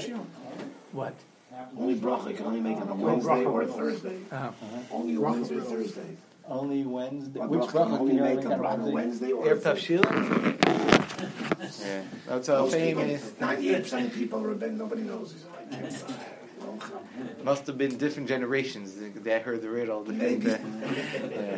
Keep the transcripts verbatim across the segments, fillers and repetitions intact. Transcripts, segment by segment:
Shiur. What? Only bracha you can only make on a Wednesday or a Thursday. Uh-huh. Only Wednesday or Thursday. Only Wednesday. But Which bracha bracha can can only you make make a on bracha on a Wednesday? Wednesday or a Erev Thursday. Tavshil? Yeah. That's a Most people, famous. ninety-eight percent of people are big, nobody knows. He's like, Must have been different generations that heard the riddle. The thing that, yeah.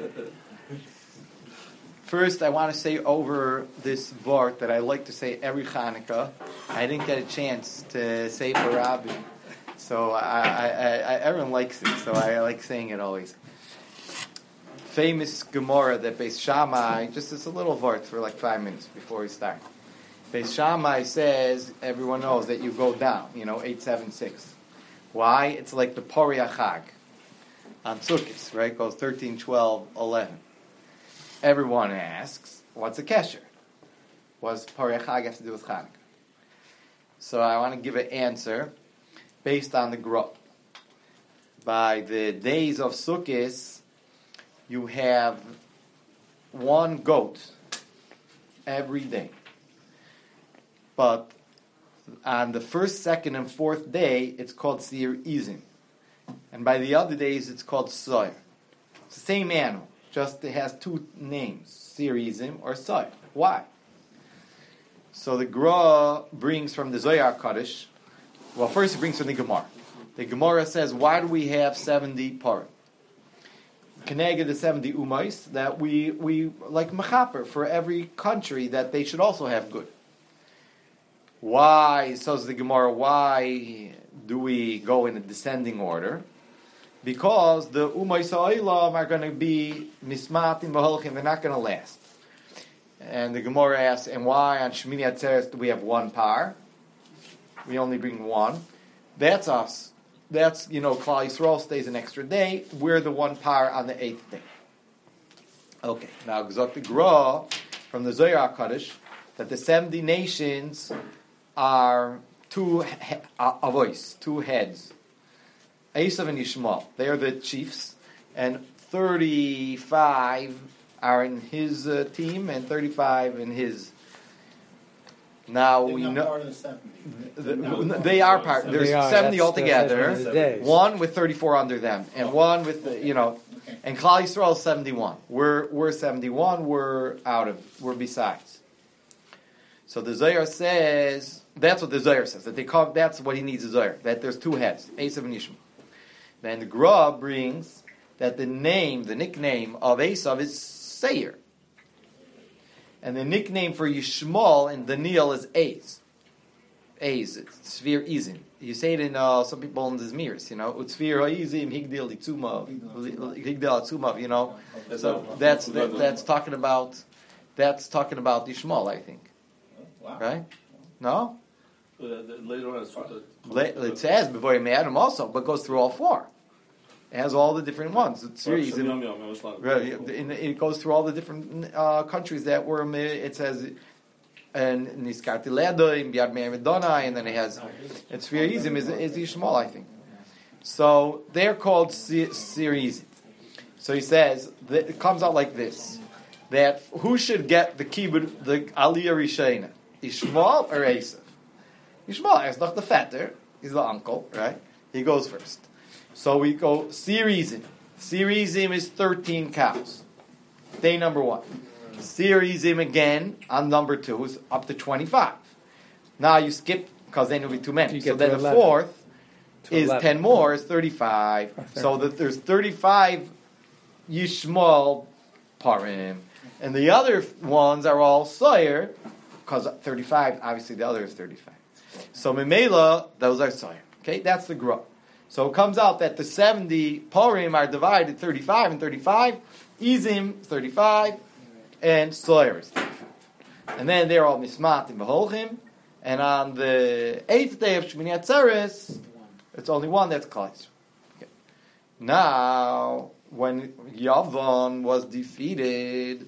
First, I want to say over this vart that I like to say every Hanukkah. I didn't get a chance to say for Rabbi, so I, I, I, everyone likes it, so I like saying it always. Famous Gemara that Beis Shammai, just it's a little vart for like five minutes before we start. Beis Shammai says, everyone knows that you go down, you know, eight, seven, six. Why? It's like the Pori Chag on Sukkot, right? It goes thirteen, twelve, eleven. Everyone asks, what's a kesher? What's Pori Chag have to do with Chanukah? So I want to give an answer based on the Gra. By the days of Sukkot, you have one goat every day. But on the first, second, and fourth day, it's called Seir Izim. And by the other days, it's called Soyer. It's the same animal, just it has two names, Seir Izim or Soyer. Why? So the Gra brings from the Zohar Kaddish. Well, first it brings from the Gemara. The Gemara says, why do we have seventy parim? Keneged the seventy umais, that we, we like mechaper for every country that they should also have good. Why, says the Gemara, why do we go in a descending order? Because the Umay Sa'ilam are going to be mismatim b'holchim, they're not going to last. And the Gemara asks, and why on Shemini Atzeres do we have one par? We only bring one. That's us. That's, you know, Klal Yisrael stays an extra day. We're the one par on the eighth day. Okay, now Gzot the Gra from the Zohar Kaddish that the seventy nations are two he- uh, avois, two heads. Esav and Yishmael, they are the chiefs, and thirty-five are in his uh, team, and thirty-five in his. Now They're we not know part of the seventy. the, not they are part. There's They are, seventy that's- altogether. that's one of the days. One with thirty-four under them, and one with the, you know, Okay. and Klal Yisrael is seventy-one. We're we're seventy-one. We're out of. We're besides. So the Zohar says that's what the Zohar says that they call. That's what he needs a Zohar. That there's two heads, Esav and Yishmael. Then the Gra brings that the name, the nickname of Esav is Seir, and the nickname for Yishmael and Daniel is Az. Az, it's Tzvir Izim. You say it in uh, some people in the Zmirs, you know, Utzvir Ha'izim Higdil Itzumav, Higdil Itzumav, you know. So that's that, that's talking about that's talking about Yishmael, I think. Wow. Right? No? Later on, it's It says before you add them also, but goes through all four. It has all the different ones. It's series. Right, it goes through all the different uh, countries that were. It says, and Niskarti Ledo, Biad Meir Medona, and then it has. It's Firizim is is Yishmael, I think. So they're called series. So he says that it comes out like this: that who should get the kibbud, the Aliyah Rishayna, Yishmael or Esav? Yishmael is not the fatter; he's the uncle, right? He goes first. So we go Sirizim. Sirizim is thirteen cows. Day number one. Sirizim again on number two is up to twenty-five. Now you skip because then it'll be too many. You So get then to the eleven. fourth To is eleven. ten more is thirty-five. So that there's thirty-five Yishmael parim, and the other ones are all Sawyer because thirty-five. Obviously, the other is thirty-five. So Memela, those are Sawyer. Okay, that's the growth. So it comes out that the seventy Purim are divided thirty-five and thirty-five, Izim thirty-five, and Sawyer is thirty-five. And then they're all Mismat and Beholchim, and on the eighth day of Shemini Atzeres, it's only one that's Klal Yisrael. Okay. Now, when Yavon was defeated,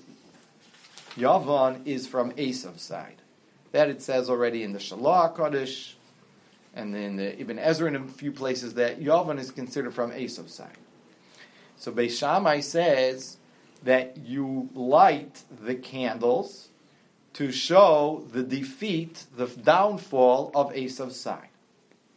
Yavon is from Esav's side. That it says already in the Shalah Kaddish, and in the Ibn Ezra in a few places that Yavon is considered from Esav's side. So Beis Shammai says that you light the candles to show the defeat, the downfall of Esav's side.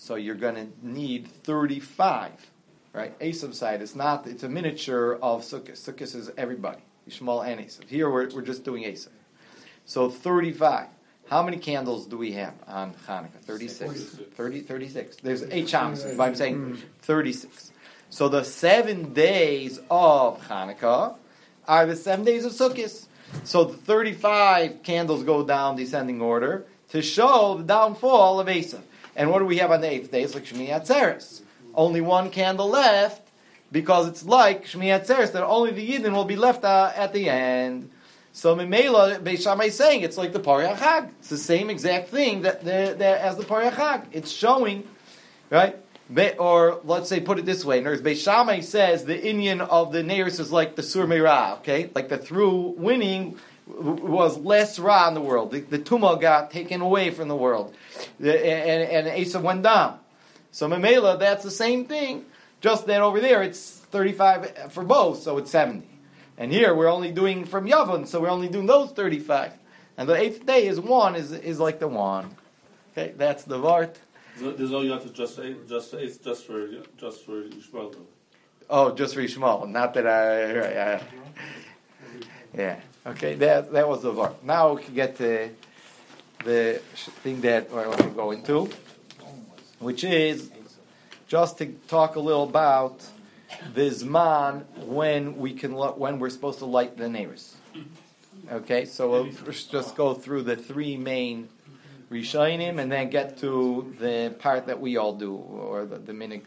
So you're going to need thirty-five, right? Esav side, it's not, it's a miniature of Sukkot. Sukkot is everybody, Yishmael and Esav. Here we're, we're just doing Esav. So thirty-five. How many candles do we have on Hanukkah? thirty-six. thirty, thirty-six. There's eight shams, but I'm saying thirty-six. So the seven days of Hanukkah are the seven days of Sukkot. So the thirty-five candles go down descending order to show the downfall of Esav. And what do we have on the eighth day? It's like Shmini Atzeres. Only one candle left, because it's like Shmini Atzeres, that only the Yidden will be left uh, at the end. So Mimela, Beis Shammai is saying it's like the Parei HaChag. It's the same exact thing that, that, that as the Parei HaChag. It's showing, right? Be, or let's say, put it this way. In other words, Beis Shammai says the Inyan of the Neiros is like the Sur Meirah, okay? Like the through winning was less Ra in the world. The, the Tumah got taken away from the world. The, and, and Esav went down. So Mimela, that's the same thing. Just that over there, it's thirty-five for both, so it's seventy. And here we're only doing from Yavon, so we're only doing those thirty-five. And the eighth day is one, is is like the one. Okay, that's the Vart. There's no Yontif just just just just for just for Yishmael. Oh, just for Yishmael. Not that I, right, I yeah. Okay, that that was the Vart. Now we can get to the thing that I want to go into, which is just to talk a little about the Zman when we can when we're supposed to light the neiros. Okay, so we'll first just go through the three main Rishonim and then get to the part that we all do, or the, the minig.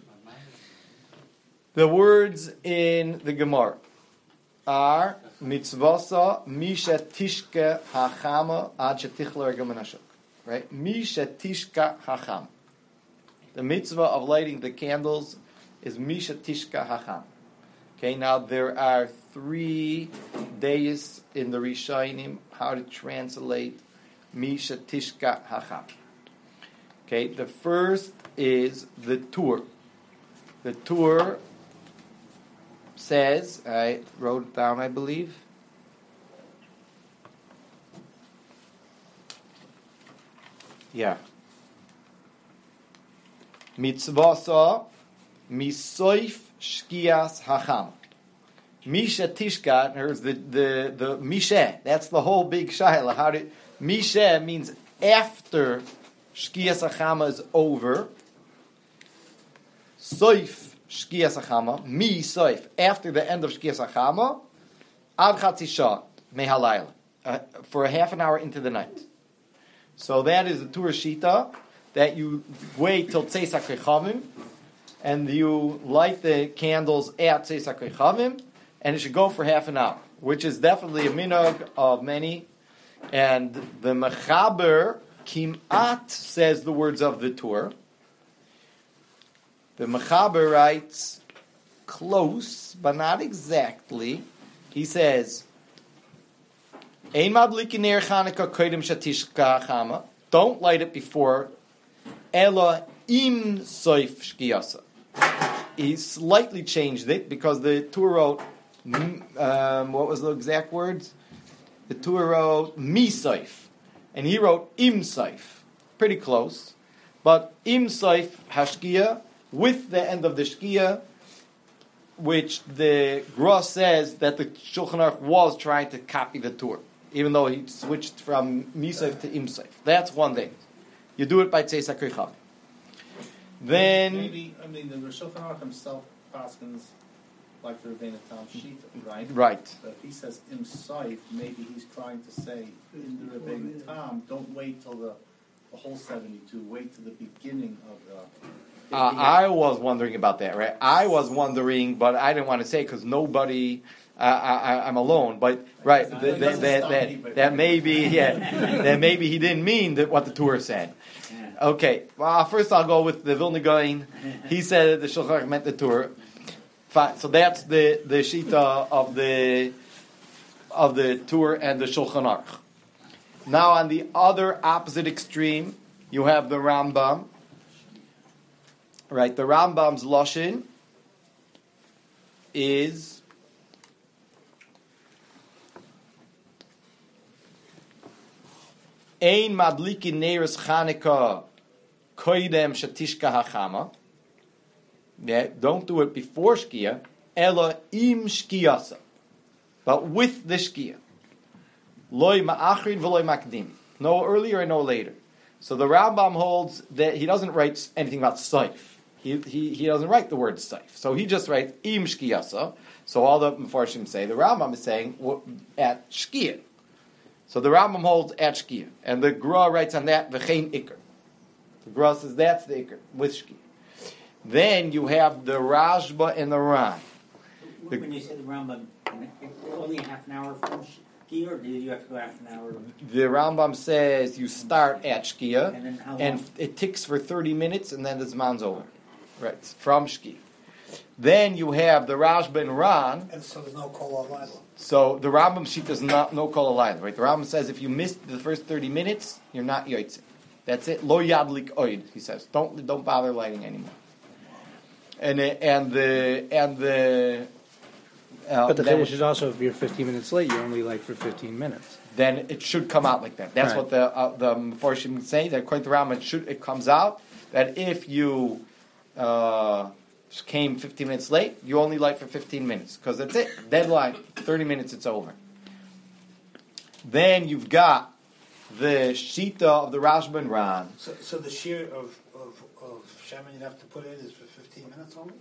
The words in the Gemara are mitzvasa misha tishka hachama ad shetichla regel menashuk. Right, misha tishka hacham. The mitzvah of lighting the candles is Misha Tishka Hacham. Okay, now there are three days in the Rishonim how to translate Misha Tishka Hacham. Okay, the first is the Tur. The Tur says, I wrote it down, I believe. Yeah. Mitzvasa misoif shkias hacham. Misha tishka, there's the the the misha. That's the whole big shaila. How did misha means after shkias hachama is over. Soif shkias hachama, mi soif after the end of shkias hachama. Ad chatzisha mehalayla, uh, for a half an hour into the night. So that is the Torah Shita. That you wait till Tzeis HaKrechavim, and you light the candles at Tzeis HaKrechavim, and it should go for half an hour, which is definitely a minhag of many. And the Mechaber Kimat says the words of the Torah. The Mechaber writes close, but not exactly. He says, Ein madlikin ner Chanukah kodim shatishka chama. Don't light it before Ela im soif shkiyasa. He slightly changed it because the Torah wrote, um, what was the exact words? The Torah wrote mi soif, and he wrote im soif. Pretty close, but im soif hashkiya with the end of the shkiya, which the Gra says that the Shulchan Aruch was trying to copy the Torah, even though he switched from mi soif to im soif. That's one thing. You do it by Tzeis HaKrechavim. Then maybe I mean the Rosh Hashanah himself paskins like the Rebbeinu Tam Shita, right? Right. But if he says im saif, maybe he's trying to say in the Rebbeinu Tam, don't wait till the, the whole seventy-two. Wait till the beginning of the. Uh, I was wondering about that, right? I was wondering, but I didn't want to say because nobody. Uh, I, I'm alone, but right, that that that, that, that maybe yeah, that maybe he didn't mean that what the Torah said. Okay, well, first I'll go with the Vilna Gaon. He said that the Shulchan Aruch meant the Torah. Fine, so that's the the shita of the of the Torah and the Shulchan Aruch. Now on the other opposite extreme, you have the Rambam. Right, the Rambam's lashon is. Ein madlikin neiros Chanukah koidem shatishka hachama. Yeah, don't do it before shkia. Ela im shkiyasa, but with the shkia. Loy ma'achrin v'loy makdim. No earlier and no later. So the Rambam holds that he doesn't write anything about saif. He, he, he doesn't write the word saif. So he just writes im shkiyasa. So all the Mefarshim say, the Rambam is saying at shkia. So the Rambam holds at shkia. And the Gra writes on that, v'chein ikr. The Gra says that's the ikr, with shkia. Then you have the Rashba and the Ran. The, when you say the Rambam, only a half an hour from shkia, or do you have to go half an hour? The Rambam says you start at shkia, and, then how long? and it ticks for thirty minutes, and then the Zman's over. Right, from shkia. Then you have the Rashba and Ran. And so there's no kol alayla. So the Rambam sheet does not no kol alayla, right? The Rambam says if you missed the first thirty minutes, you're not yotzei. That's it. Lo yadlik oid, he says. Don't don't bother lighting anymore. And the, and the and the. Uh, But the finish is also, if you're fifteen minutes late, you're only late for fifteen minutes. Then it should come out like that. That's Right. what the uh, the Mefarshim say. That according to Rambam, it should it comes out that if you uh, came fifteen minutes late, you only light for fifteen minutes because that's it. Deadline thirty minutes, it's over. Then you've got the shita of the Rashba and Ran. So, so the shear of, of, of Shaman you'd have to put in is for fifteen minutes only?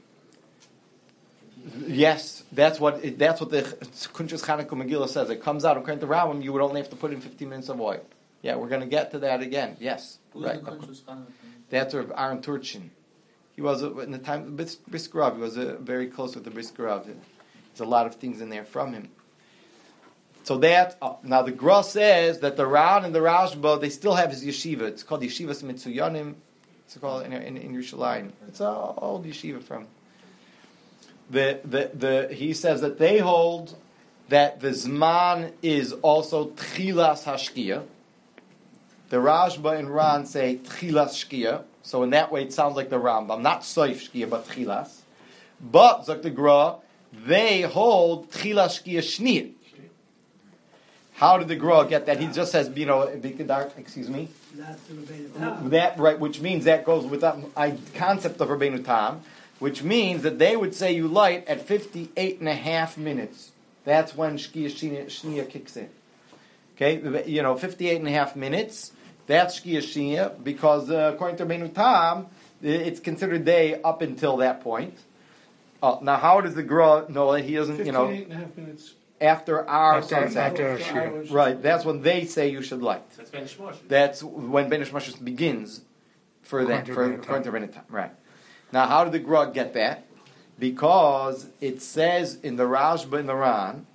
Yes, that's what it, that's what the Kunchas Chanukah Megillah says. It comes out according to Rambam, you would only have to put in fifteen minutes of oil. Yeah, we're going to get to that again. Yes, Who's right. the Kunchas Chanukah? That's of Aaron Turchin. He was a, in the time of Bris- Briskarav. He was a, very close with the Briskarav. There's a lot of things in there from him. So that uh, now the Gra says that the Ran and the Rashba they still have his yeshiva. It's called Yeshivas Mitzuyanim. It's called in in, in Yerushalayim. It's an old yeshiva from. The, the, the, he says that they hold that the Zman is also Tchilas Hashkia. The Rashba and Ran say Tchilas Shkia. So in that way it sounds like the Rambam. Not Soif Shkia, but Tchilas. But, Zok the Gra, they hold Tchilas Shkia Shnia. How did the Gra get that? He just says, you know, excuse me? That's the Rebbeinu Tam. That, right, which means that goes with that I, concept of Rebbeinu Tam. Which means that they would say you light at fifty-eight and a half minutes. That's when Shkia Shnia kicks in. Okay, you know, fifty-eight and a half minutes, that's Shkia Shnia, because uh, according to Rebbeinu Tam, it's considered day up until that point. Uh, now, how does the Gra know that he doesn't, you know, fifty-eight and a half minutes. after our After- sunset? after our shir. Right, that's when they say you should light. That's Ben Shmosh. That's when Ben Ishmael begins for that, According to for Rebbeinu Tam. according to Rebbeinu Tam, right. Now, how did the Gra get that? Because it says in the Rashba and the Ran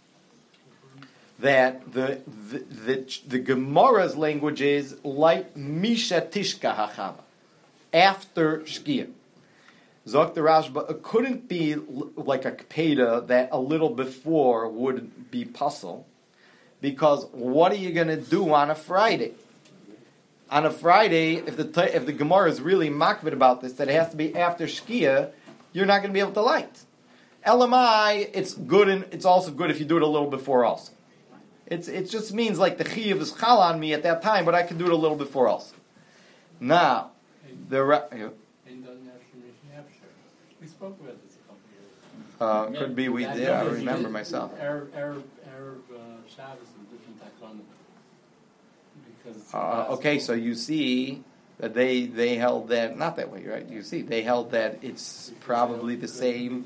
that the the, the, the Gemara's language is like Misha Tishka Hachama, after Shkia. Zok the Rashba, it couldn't be l- like a Kpeda that a little before would be puzzle, because what are you going to do on a Friday? On a Friday, if the t- if the Gemara is really makbid about this, that it has to be after Shkia, you're not going to be able to light. L M I, it's good, and it's also good if you do it a little before also. It's it just means like the chiyuv is chal on me at that time, but I can do it a little before also. Now, the ra- yeah, We spoke about this a couple of years ago. uh, could be we did. I remember myself. Arab, Arab, Arab uh, Shabbos is a different takonim. Because Uh, okay, so you see that they they held that not that way, right? You see, they held that it's probably the same.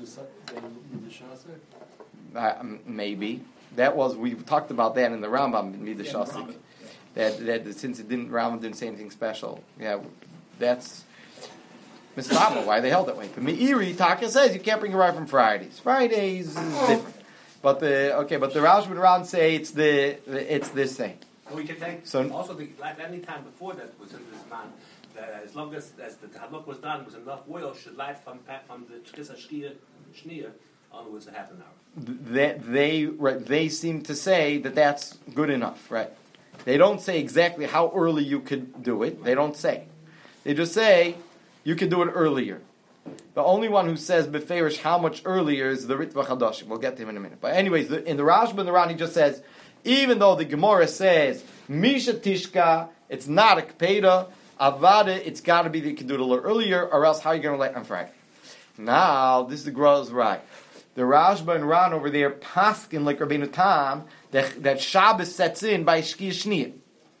Uh, maybe that was we talked about that in the Rambam in Midah Shasik. That that since it didn't Rambam didn't say anything special. Yeah, that's Mistama why they held that way. But Meiri Taka says you can't bring a rye from Fridays. Fridays is different. But the okay, but the Raush and Ran say it's the it's this thing. We can take So- also the, like any time before that was in this man. That as long as, as the haluk was done, was enough oil should light from pa- from the chisa shnia shnia onwards a half an hour. That they right, they seem to say that that's good enough, right? They don't say exactly how early you could do it. They don't say. They just say you could do it earlier. The only one who says beferish how much earlier is the Ritva Chadashim. We'll get to him in a minute. But anyways, the, in the Rashba and the Ran, he just says, even though the Gemara says Misha Tishka, it's not a Kpeda. Avada, it's got to be that you can do it a little earlier, or else how are you going to light on Friday? Now, this is the Gra's right. The Rashba and Ran over there, paskin like Rabbeinu Tam, that, that Shabbos sets in by Shkia Shniyah.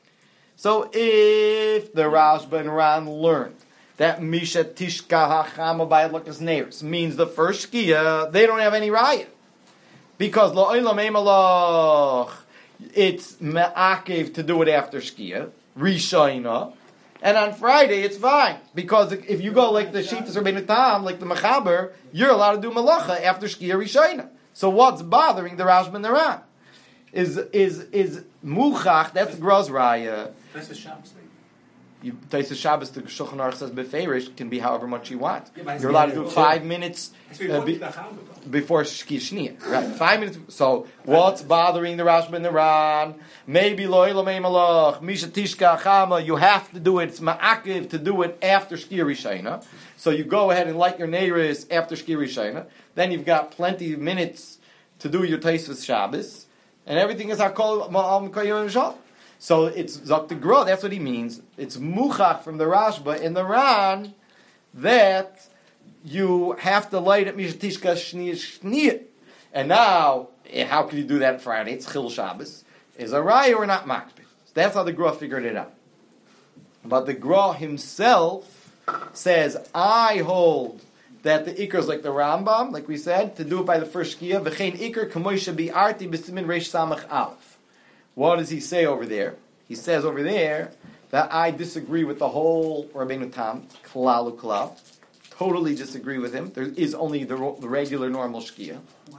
So if the Rashba and Ran learned that Misha Tishka Hachama by Lukas Neiros means the first Shkia, they don't have any riot. Because Lo'olam Emalach, it's Me'akev to do it after Shkia, Rishayna, and on Friday it's fine. Because if you go like the Shittas Rabbeinu Tam, like the Mechaber, you're allowed to do Malacha after Shkia Rishayna. So what's bothering the Rashba and the Ran? Is, is, is Muchach, that's Graz Raya. That's the Shabbos thing. You Taisa Shabbos, the Shulchan Aruch says beferish can be however much you want. Yeah, You're allowed to do five minutes before, uh, be, the Chagah, before Shkia Shniyah, right? Five minutes. So what's bothering the Rashba and the Ran? Maybe Lo'ilam Malach Misha Tishka Chama. You have to do it. It's ma'akiv to do it after Shkia Rishayna. So you go ahead and light your neiris after Shkia Rishayna. Then you've got plenty of minutes to do your Taisvus Shabbos, and everything is Hakol Ma'al Mekayim Shal. So it's Zok Gra, that's what he means. It's Muchach from the Rashba in the Ran that you have to light at Mishatishka Shniyah Shniyah. And now, how can you do that Friday? It's Chil Shabbos. Is a Raya or not Makbid? So that's how the Gra figured it out. But the Gra himself says, I hold that the Iker is like the Rambam, like we said, to do it by the first Shkia. V'chein Iker k'moisha bi'arti b'simin reish samach aleph. What does he say over there? He says over there that I disagree with the whole Rabbeinu Tam, Klalu Klal. Totally disagree with him. There is only the, the regular normal Shkia.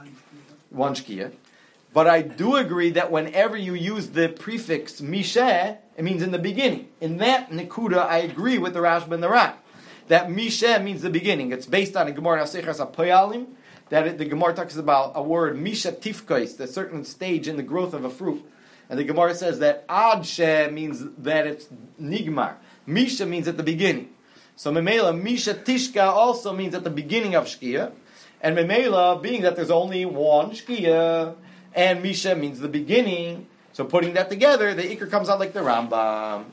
One Shkia. But I do agree that whenever you use the prefix Misheh, it means in the beginning. In that Nekuda, I agree with the Rashba and the Ran. That Misheh means the beginning. It's based on a Gemara Nasechas HaPoyalim, that it, the Gemara talks about a word, Misha Tifkais, a certain stage in the growth of a fruit. And the Gemara says that Ad Sheh means that it's Nigmar. Misha means at the beginning. So Memela, Misha Tishka also means at the beginning of Shkia. And Memela, being that there's only one Shkia, and Misha means the beginning, so putting that together, the Iker comes out like the Rambam.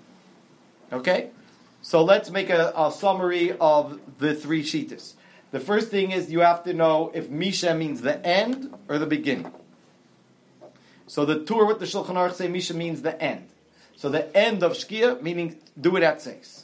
Okay? So let's make a, a summary of the three Shittas. The first thing is you have to know if Misha means the end or the beginning. So the tour with the Shulchan Aruch say Misha means the end. So the end of Shkia, meaning do it at six.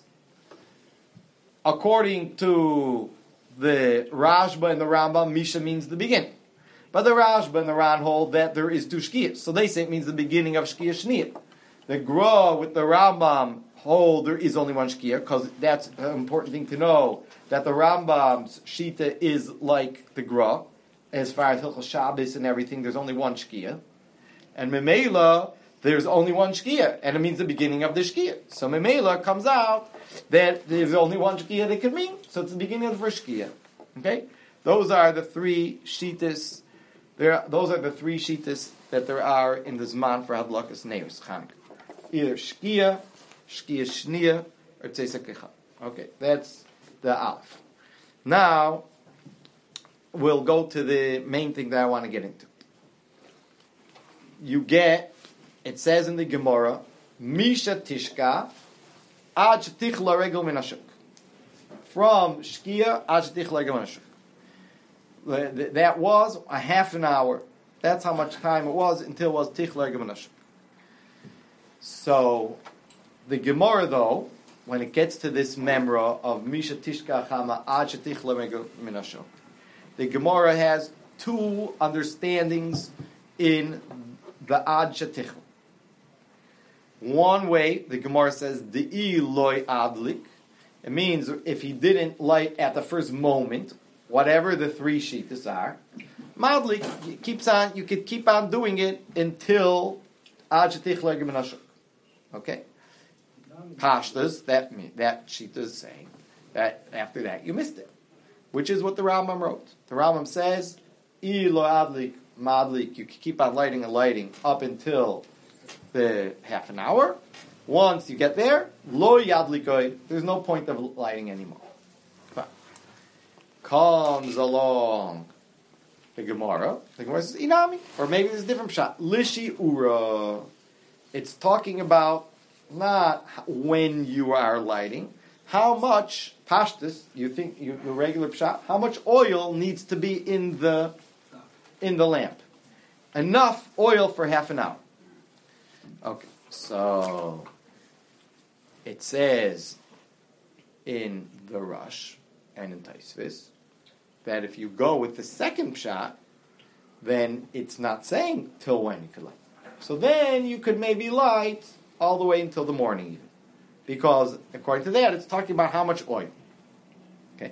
According to the Rashba and the Rambam, Misha means the beginning. But the Rashba and the Ran hold that there is two Shkias. So they say it means the beginning of Shkia Shniyah. The Gra with the Rambam hold there is only one Shkia, because that's an important thing to know, that the Rambam's Shita is like the Gra. As far as Hilchos Shabbos and everything, there's only one Shkia. And Memela, there's only one Shkia, and it means the beginning of the Shkia. So Memela comes out that there's only one Shkia that could mean, so it's the beginning of the first Shkia. Okay? Those are the three Shittas, there, those are the three Shittas that there are in the Zman for Hadlakas Neus, Chanukah. Either Shkia, Shkia Shniyah, or Tzeisak Echad. Okay, that's the Aleph. Now, we'll go to the main thing that I want to get into. You get, it says in the Gemara, Misha Tishka, Ad Shetichla Regel Min Hashuk. From Shkia, Ad Shetichla Regel Min Hashuk. That was a half an hour. That's how much time it was until it was Tichla Regel Min Hashuk. So, the Gemara though, when it gets to this memra of Misha Tishka Chama Ad Shetichla Regel Min Hashuk, the Gemara has two understandings in the Ad Shetichla. One way, the Gemara says, De'i loy adlik. It means if he didn't light at the first moment, whatever the three shittas are, madlik keeps on. You could keep on doing it until Ad Shetichla Regel Min Hashuk. Okay? Pashtas, that that shita is saying that after that you missed it, which is what the Rambam wrote. The Rambam says, I lo adlik madlik. You can keep on lighting and lighting up until the half an hour. Once you get there, lo yadlikoid. There's no point of lighting anymore. But comes along the Gemara. The Gemara says inami, or maybe there's a different shot. Lishi ura. It's talking about not when you are lighting. How much pashtus you think you, the regular pshat? How much oil needs to be in the in the lamp? Enough oil for half an hour. Okay, so it says in the Rush and in Taisvis that if you go with the second pshat, then it's not saying till when you could light. So then you could maybe light all the way until the morning even. Because according to that, it's talking about how much oil. Okay.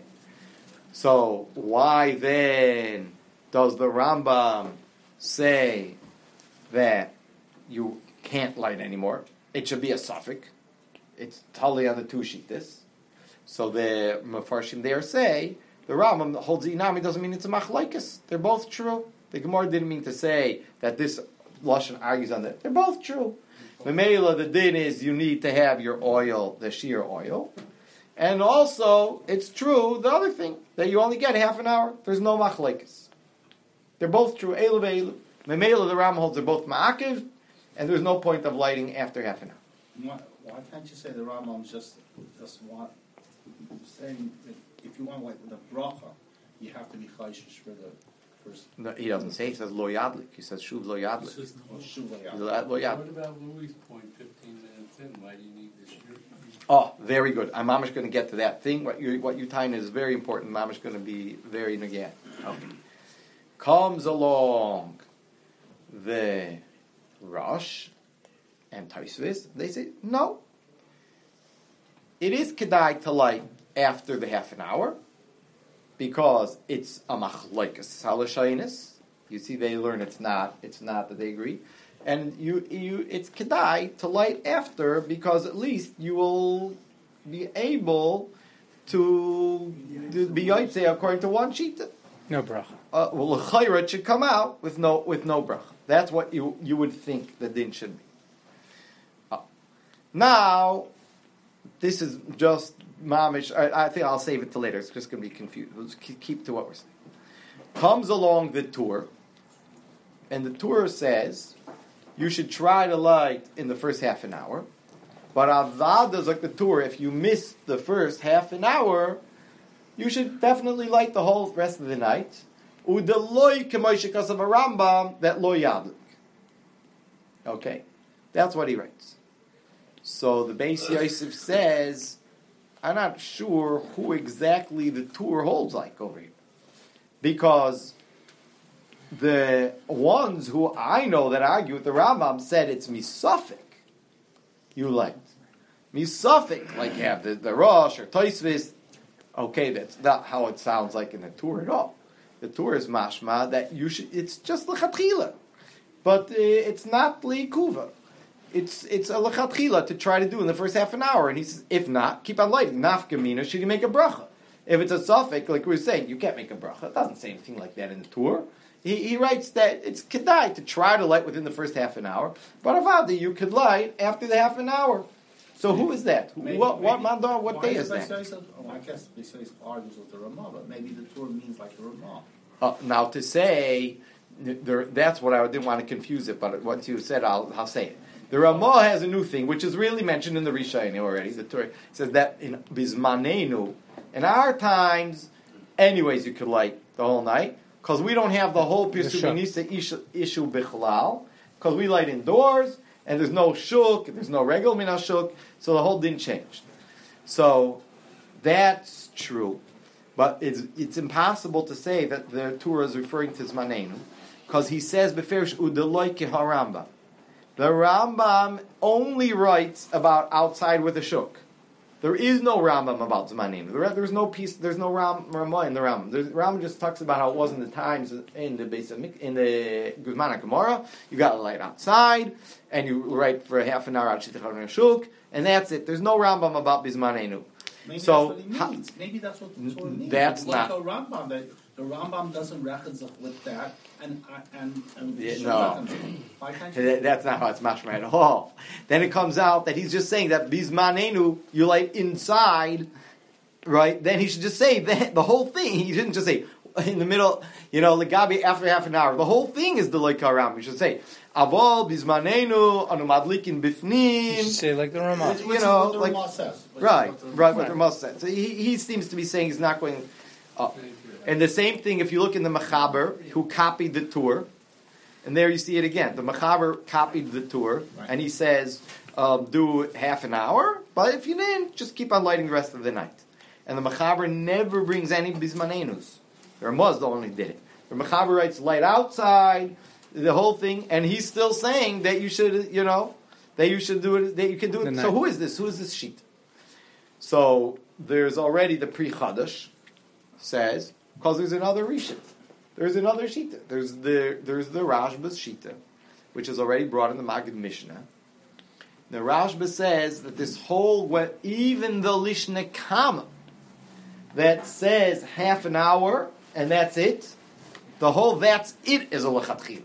So why then does the Rambam say that you can't light anymore? It should be a suffix. It's totally on the two shittas. So the Mefarshim there say the Rambam holds inami doesn't mean it's a machlokes. They're both true. The Gemara didn't mean to say that this lashon argues on that. They're both true. The Meila, the din is you need to have your oil, the shear oil, and also it's true the other thing that you only get half an hour. There's no machlokes. They're both true. Elu ve'elu. Meila, the Rambam holds they're both ma'akiv, and there's no point of lighting after half an hour. Why, why can't you say the Rambam just just want saying that if you want like the bracha, you have to be chayshish for the first. No, he doesn't say. He says lo yadlik. He says shuv lo yadlik. Or shuv Lo layat. yadlik. What about Louis' point, fifteen minutes in? Why do you need this? Oh, very good. I'm mamish going to get to that thing. What you what you tying is very important. Mamish going to be very nagat. Okay. Comes along the Rosh and Taisvis. They say no. It is kedai to light after the half an hour because it's a machlokes halashaynis. You see, they learn it's not. It's not that they agree. And you, you, it's kedai to light after because at least you will be able to, to be yotzei according to one shita. No bracha. Uh, well, the chayra should come out with no with no bracha. That's what you you would think the din should be. Uh, now, this is just mamish. I, I think I'll save it till later. It's just going to be confused. We'll just keep, keep to what we're saying. Comes along the tour, and the tour says you should try to light in the first half an hour. But Avad is like the tour. If you miss the first half an hour, you should definitely light the whole rest of the night. Udeloi kemoishikasav a Rambam that lo yadlik. Okay, that's what he writes. So the Beis Yosef says, I'm not sure who exactly the tour holds like over here, because the ones who I know that argue with the Rambam said it's misafik. You light misafik, like you have the, the Rosh or Tosfos. Okay, that's not how it sounds like in the tour at all. The tour is mashma that you should. It's just lechatchila, but uh, it's not leikuva. It's it's a lechatchila to try to do in the first half an hour. And he says, if not, keep on lighting. Nafkamina, should you make a bracha? If it's a suffix, like we were saying, you can't make a bracha. It doesn't say anything like that in the tour. He, he writes that it's kedai to try to light within the first half an hour, but avadi you could light after the half an hour. So who is that? Maybe, what what maybe, mandar? What day is that? Oh, I guess they say argues with the Ramah, but maybe the tour means like the Ramah. Uh, now to say, there, that's what I didn't want to confuse it, but once you said, I'll, I'll say it. The Ramah has a new thing, which is really mentioned in the Rishayim already. The Torah says that in Bizmanenu, in our times, anyways, you could light the whole night, because we don't have the whole Pirsu Benisa issue Bichlal, because we light indoors, and there's no shuk, there's no regal min shuk, so the whole didn't change. So that's true, but it's it's impossible to say that the Torah is referring to Zmanenu, because he says beferish udeloi ki harambam. The Rambam only writes about outside with a shuk. There is no Rambam about Zmanenu. There, there's no piece. There's no Ram, Ramah in the Rambam. The Rambam just talks about how it was in the times in the base of in the Guzman Gemara. You got to light outside, and you write for a half an hour out Shitachar Shuk, and that's it. There's no Rambam about Bizmanenu. Maybe so that's what he means. Maybe that's what the Torah means. That's it's like not a Rambam. That the Rambam doesn't reckon with that, and and and Yeah, should no. reckon it. Why can't you? That's not how it's mashma at all. Then it comes out that he's just saying that bizmanenu you light inside, right? Then he should just say the, the whole thing. He didn't just say in the middle, you know, legabi after half an hour. The whole thing is the loikaram. You should say, avol bizmanenu anu madlikin You bifnim. should say like the Ramah. Which, You which know, is what the like- Ramah says. Which is Right, what the- right. What the Ramah said. So he, he seems to be saying he's not going up. And the same thing if you look in the Mechaber, who copied the tour, and there you see it again. The Mechaber copied the tour, Right. and he says, um, do half an hour, but if you didn't, just keep on lighting the rest of the night. And the Mechaber never brings any bismanenus. The Ramaz only did it. The Mechaber writes light outside, the whole thing, and he's still saying that you should, you know, that you should do it, that you can do The it. night. So who is this? Who is this sheet? So there's already the Pri Chadash says, because there's another Rishit. There's another Shita. There's the there's the Rashba's Shita, which is already brought in the Maggid Mishnah. The Rashba says that this whole, what even the Lishna Kama, that says half an hour and that's it, the whole that's it is a lechatchil.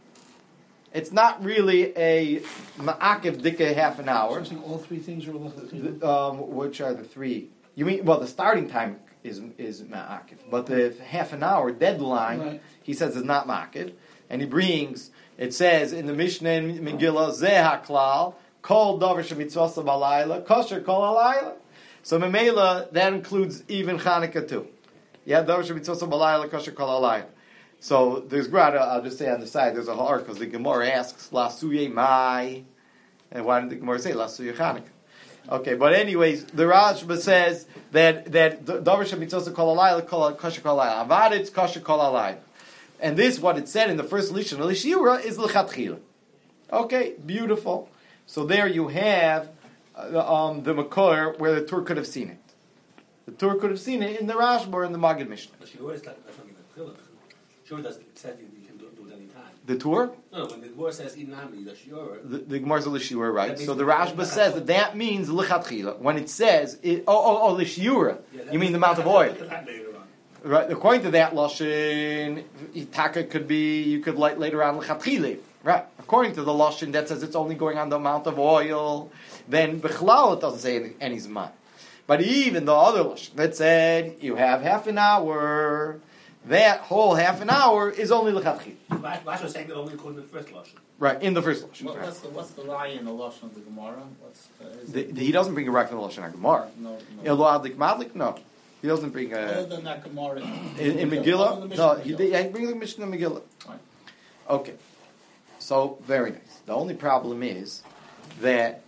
It's not really a ma'akev dika half an hour. So all three things are lechatchila? The, um, which are the three? You mean, well, the starting time is is ma'akev, but the half an hour deadline, Right. he says, is not ma'akev. And he brings, it says in the Mishnah in Megillah, Zeh HaKlal, Kol Davar Shemitzvasa Balayla, Kosher Kol Alayla. So Memela, that includes even Chanukah too. Yeah, Davar Shemitzvasa Balayla, Kosher Kol Alayla. So there's Grata, I'll just say on the side, there's a har, because the Gemara asks, La Suye Mai, and why did the Gemara say La Suye Chanukah? Okay, but anyways, the Rashba says that that Davar Shemitzvasa Kol Alayla, Kosher Kol Alayla. Avaditz Kosher Kol Alayla. And this, what it said in the first Lishon, Lishira, is L'chatchila. Okay, beautiful. So there you have uh, um, the Makor where the Tur could have seen it. The Tur could have seen it in the Rashba or in the Maggid Mishnah. But she always like, that's not even a Sure doesn't accept you, you can do, do it any time. The Tur, No, when the Gemara says Inami, the Shior, the, the Gemara's a Lishira, right? That So the means- Rashba says that that means L'chatchila. When it says, it, oh, oh, oh, Lishira, yeah, that you mean means- the amount of oil. Look at that later on. Right, according to that lashon, itaka could be you could light later on lechatchile. Right, according to the lashon that says it's only going on the amount of oil, then bichlal it doesn't say any, any zman. But even the other lashon that said you have half an hour, that whole half an hour is only lechatchile. Vash was saying that only according to the first Lashon. Right, in the first lashon. What, Right. what's the what's the lie in the Lashon of the Gemara? What's uh, is The, it- the, he doesn't bring a right from the lashon Gemara. No, no. Elo adlik madlik, no, he doesn't bring Other a than that Gemara in, in Other Megillah. than the No, Mishnah he, Megillah. he brings the Mishnah Megillah. Right. Okay, so very nice. The only problem is that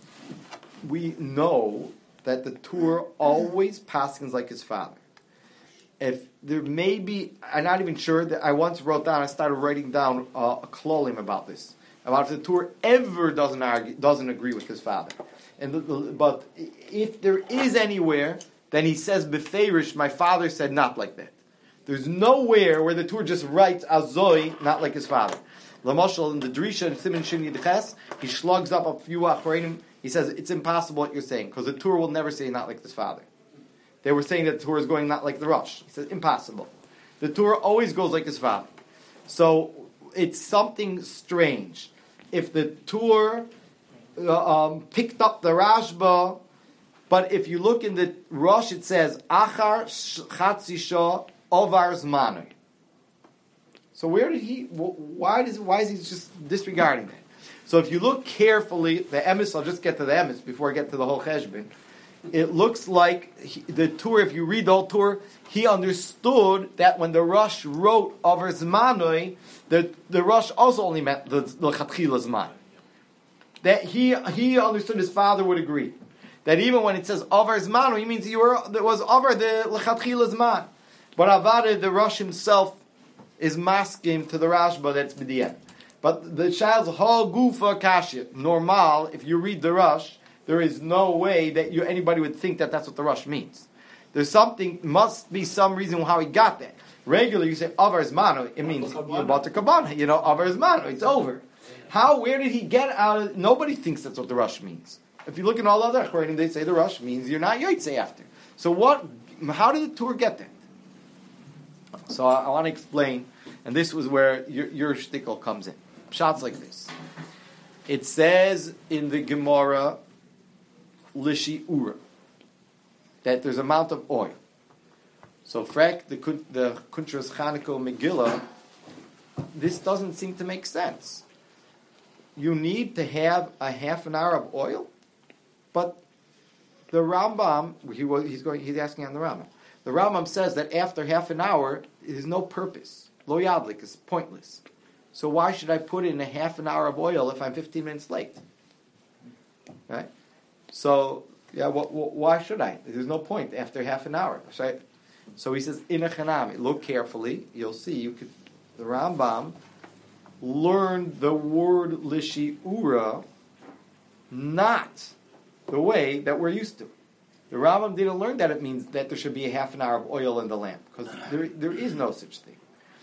we know that the Tur always paskins like his father. If there may be, I'm not even sure that I once wrote down. I started writing down uh, a klolim about this, about if the Tur ever doesn't argue, doesn't agree with his father. And the, the, but if there is anywhere, then he says beferish. My father said not like that. There's nowhere where the Tur just writes azoi not like his father. Lamashal in the Drisha and Siman Shin Yidches, he slugs up a few achreinim. He says it's impossible what you're saying because the Tur will never say not like his father. They were saying that the Tur is going not like the Rosh. He says impossible. The Tur always goes like his father. So it's something strange. If the Tur uh, um, picked up the Rashba, but if you look in the Rosh, it says Achar Chatzisha Ovar Zmanui. So where did he? Why does? Why is he just disregarding that? So if you look carefully, the emes. I'll just get to the emes before I get to the whole cheshbon. It looks like he, the Tur. If you read the whole Tur, he understood that when the Rosh wrote over Zmanoi, the the Rosh also only meant the the Chatchila Zman. That he he understood his father would agree. That even when it says over Zmanoi, he means you were there was over the Chatchila Zman. But Avada, the Rosh himself, is masking to the Rashba that's b'diyan. But the child's whole gufa kashya, normal, if you read the Rosh, there is no way that you anybody would think that that's what the Rosh means. There's something, must be some reason how he got that. Regularly you say, Avar Zmano, it means you bought the Kabbalah, you know, Avar Zmano, it's over. How, where did he get out of, nobody thinks that's what the Rosh means. If you look at all other Achronim, they say the Rosh means you're not Yotzei after. So what, how did the Tur get that? So I, I want to explain, and this was where your, your shtickle comes in. Shots like this. It says in the Gemara, Lishi Ura, that there's amount of oil. So, Frank, the kun- the Kuntras Chanukah Megillah, this doesn't seem to make sense. You need to have a half an hour of oil, but the Rambam, he was, he's going, he's asking on the Rambam. The Rambam says that after half an hour, there's no purpose. Lo yadlik is pointless. So why should I put in a half an hour of oil if I'm fifteen minutes late? Right? So, yeah, wh- wh- why should I? There's no point after half an hour. So, I, so he says, in a chanami, look carefully, you'll see, you could, the Rambam learned the word lishiura not the way that we're used to. The Rambam didn't learn that it means that there should be a half an hour of oil in the lamp, because there, there is no such thing.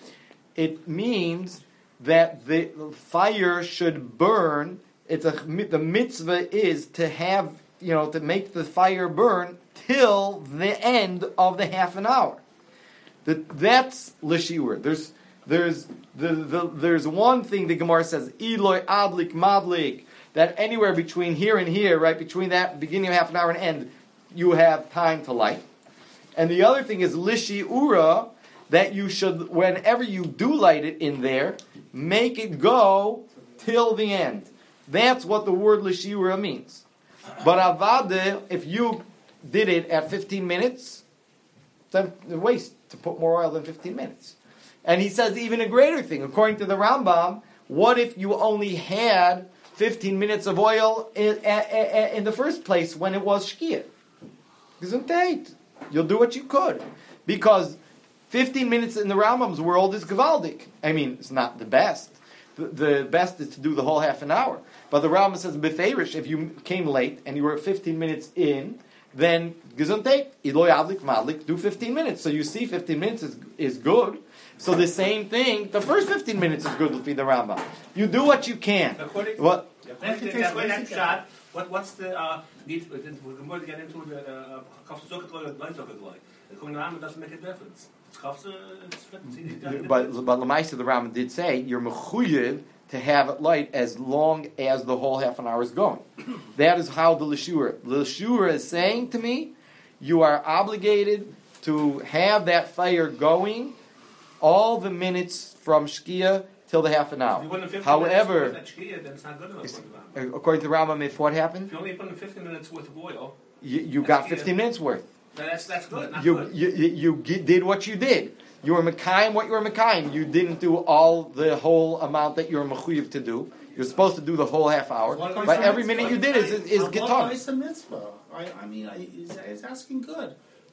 It means that the fire should burn. It's a, the mitzvah is to have, you know, to make the fire burn till the end of the half an hour. That that's l'shiur. There's there's the, the there's one thing the Gemara says, Eloi adlik madlik, that anywhere between here and here, right between that beginning of half an hour and end, you have time to light. And the other thing is lishiura, that you should, whenever you do light it in there, make it go till the end. That's what the word lishiura means. But avade, if you did it at fifteen minutes, then a waste to put more oil than fifteen minutes. And he says even a greater thing. According to the Rambam, what if you only had fifteen minutes of oil in, in, in the first place when it was shkia? Gesundheit. You'll do what you could. Because fifteen minutes in the Rambam's world is gewaldig. I mean, it's not the best. The, the best is to do the whole half an hour. But the Rambam says, beferish, if you came late and you were fifteen minutes in, then gesundheit, iloy adlik madlik, do fifteen minutes. So you see fifteen minutes is, is good. So the same thing, the first fifteen minutes is good to feed the Rambam. You do what you can. According to, what? according to, according to that shot, what, what's the, uh, need, we're going to get into the, uh, according to the Rambam, it doesn't make a difference. It's kafsa, it's fit. But, but Lamaisa, the Rambam did say, you're mechuyev to have it light as long as the whole half an hour is going. That is how the Lishura. The Lishura is saying to me, you are obligated to have that fire going all the minutes from Shkia till the half an hour. However, Shkia, then it's not good enough. according to the Rambam, if what happened? If you only put in fifteen minutes worth of oil, you, you got fifteen minutes worth. That's that's good. Not You, good. you you you did what you did. You were Mekayim what you were Mekayim. You didn't do all the whole amount that you were Mechuyev to do. You're supposed to do the whole half hour. But every minute you did is is Geton. It's a mitzvah. I, I mean, I, he's, he's asking good.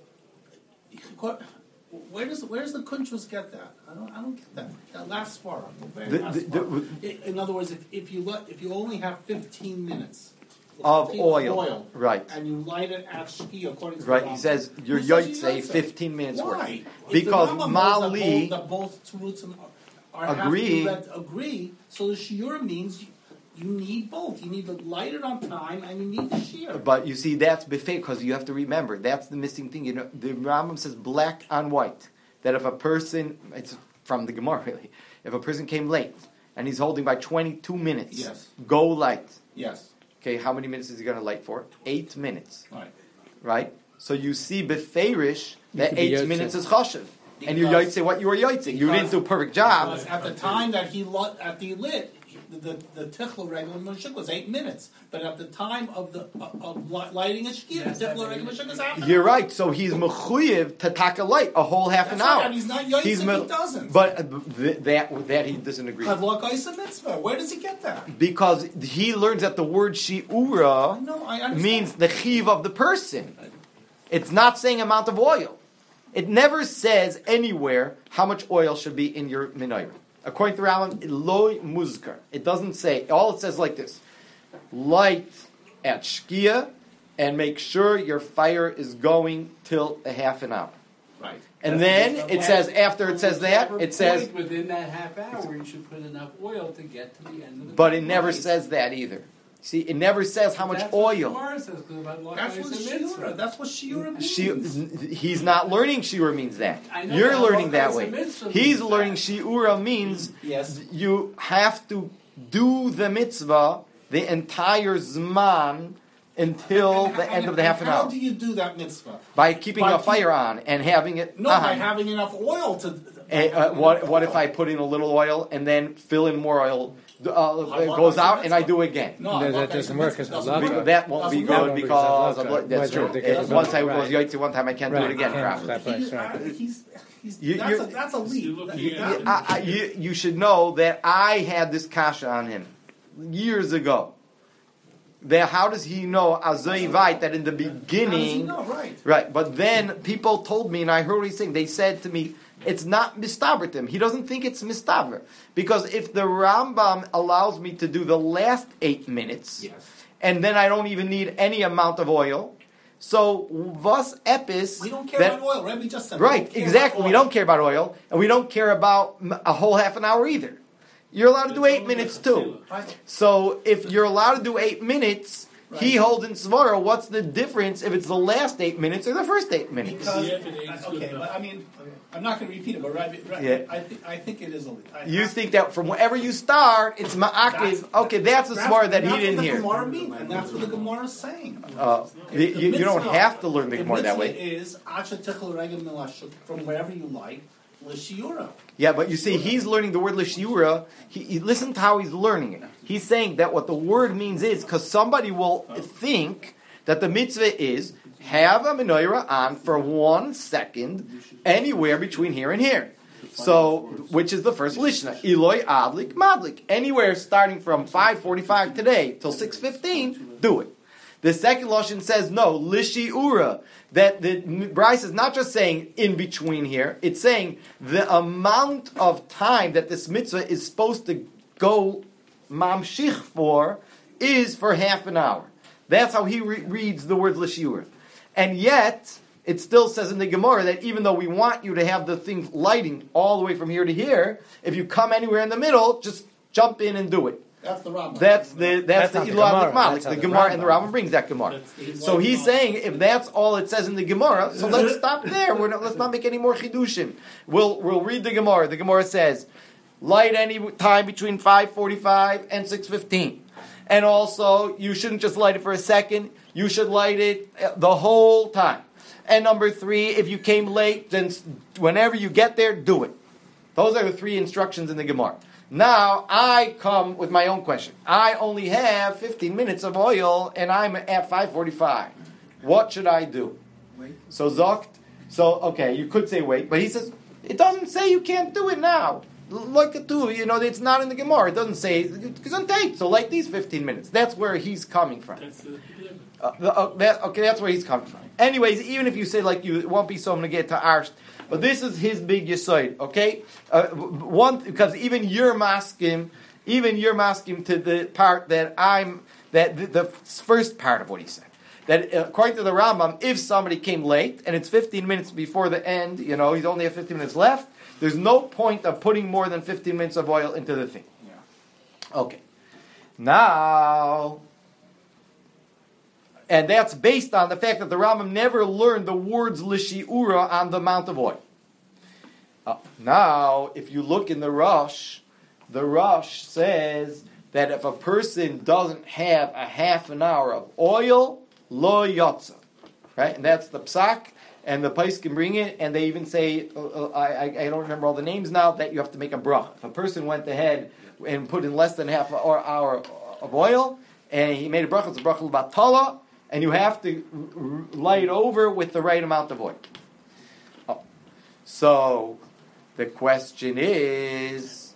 Where does where does the kuntras get that? I don't I don't get that. That last part, the very The- last the- part. the- In other words, if, if you let, if you only have fifteen minutes Of fifteen oil. Right. and you light it at shki according to Right, the he Rambam, says your who says you yotzei yotzei? fifteen minutes Why? worth. If Because the Rambam Mali- holds that both, that both roots and are have to Agree. be read- agree. So the shiur means you, you need both. You need to light it on time and you need the shiur. But you see, that's buffet because you have to remember that's the missing thing. You know, the Rambam says black on white that if a person, it's from the Gemara really, if a person came late and he's holding by twenty-two minutes, Yes. go light. Yes. Okay, how many minutes is he going to light for? Eight minutes, Right. right? So you see beferish You that could be eight yotzei. minutes is chashiv, and you Because- yotzei what you were yotzei. You didn't do a perfect job. Because at the time that he lit, at the lit, the the, the tichla regular mashuk was eight minutes. But at the time of the of, of li- lighting a shkia, Yes, the tichla I regular agree. mashuk is half an You're hour. right. So he's mechuyev to taka light a whole half That's an right, hour. and he's not yotzei if me- he doesn't. But uh, th- that that he doesn't agree. Kavlak Isa mitzvah. Where does he get that? Because he learns that the word I shi'ura know. I understand. means the chiv of the person. It's not saying amount of oil. It never says anywhere how much oil should be in your menorah. According to Rambam, loy muzkar. It doesn't say. All it says like this: light at shkia and make sure your fire is going till a half an hour. right. And That's then the it last- says after it says that Whichever it says, point within that half hour, you should put enough oil to get to the end of the. but it never night. says that either. See, it never says how much That's what oil. Gemara says, 'cause about Lot That's what Isa mitzvah. shiura. That's what shiura means. She, he's not learning shiura means that. I know You're that, learning but that it's a way. mitzvah He's means learning that. shiura means Yes. you have to do the mitzvah the entire zman until And- the and- end of the and half an How hour do you do that mitzvah? by keeping by a keep- fire on and having it No, by on. having enough oil to. Eh, uh, what what if I put in a little oil and then fill in more oil? Uh, it what goes about out the and I mitzvah? do again. No, That- that okay, doesn't the work mitzvah as doesn't halakha. work. That won't be Doesn't good work. Right. because of, Right. that's Right. true. They get Eh, the Once I right. was yaitzi one time, I can't do Right. it again. Can't Properly. that place, He's, right. he's, he's, You- that's, you're- a, that's a lead. looking You at got it. it. I, I, you, you should know that I had this kasha on him years ago. That how does he know azay vayt that in the How does he beginning, know? Right. right? But then people told me, and I heard what he's saying. They said to me, "It's not mistaber to him. He doesn't think it's mistaber because if the Rambam allows me to do the last eight minutes, Yes. and then I don't even need any amount of oil, so vas epis We don't care that- about oil. Rebbe just said. we Right, don't care exactly. about We oil. don't care about oil, and we don't care about m- a whole half an hour either. You're allowed to do eight minutes too. Right. So if you're allowed to do eight minutes, he Right. holds in Svara. What's the difference if it's the last eight minutes or the first eight minutes? Because, Yeah, but it's okay, good but I mean, I'm not going to repeat it, but Rabbi, Rabbi, Yeah. I, think I think it is a lead. I, You I, think that from wherever you start, it's ma'akiv. Okay, that's the Svara that he didn't That's hear. what the Gemara means, and that's what the Gemara is saying. Uh, you, The you- you don't mitzvah- have to learn the Gemara that way. The mitzvah is Acha Tichel Regel Milashuk, from wherever you like, L'Shiura. Yeah, but you see, he's learning the word l'shiura. He, he listen to how he's learning it. He's saying that what the word means is because somebody will think that the mitzvah is have a menorah on for one second anywhere between here and here. So, which is the first lishna, Eloi adlik madlik, anywhere starting from five forty-five today till six fifteen, do it. The second lashon says no, lishiura. That the Bryce is not just saying in between here; it's saying the amount of time that this mitzvah is supposed to go mamshich for is for half an hour. That's how he re- reads the word lishiura, and yet it still says in the Gemara that even though we want you to have the thing lighting all the way from here to here, if you come anywhere in the middle, just jump in and do it. That's the Rambam. That's the that's, That's not the the Elad Gemara. Malik. That's The how the Gemara and the Rambam- Rambam brings that Gemara. That's the- So he's saying if that's all it says in the Gemara, so let's stop there. We're not, let's not make any more chidushim. We'll we'll read the Gemara. The Gemara says, light any time between five forty-five and six fifteen, and also you shouldn't just light it for a second. You should light it uh, the whole time. And number three, if you came late, then s- whenever you get there, do it. Those are the three instructions in the Gemara. Now, I come with my own question. I only have fifteen minutes of oil, and I'm at five forty-five. What should I do? Wait. So, Zokt, so, okay, you could say wait, but he says, it doesn't say you can't do it now. Look at two, you know, it's not in the Gemara. It doesn't say, it's on tape, so like these fifteen minutes. That's where he's coming from. That's the Uh, the, uh, that, okay, that's where he's coming from. Anyways, even if you say like you, it won't be so to get to Arsht, but this is his big yisoid, okay? Uh, one because even you're masking, even you're masking to the part that I'm that the, the first part of what he said. That uh, according to the Rambam, if somebody came late and it's fifteen minutes before the end, you know, he's only have fifteen minutes left. There's no point of putting more than fifteen minutes of oil into the thing. Yeah. Okay, now. And that's based on the fact that the Rambam never learned the words lishiura on the amount of oil. Uh, now, if you look in the Rush, the Rush says that if a person doesn't have a half an hour of oil, lo yotza. Right? And that's the psak, and the pais can bring it, and they even say, uh, uh, I, I don't remember all the names now, that you have to make a bracha. If a person went ahead and put in less than half an hour of oil, and he made a bracha, it's a bracha l'batala, and you have to r- light over with the right amount of oil. Oh. So, the question is,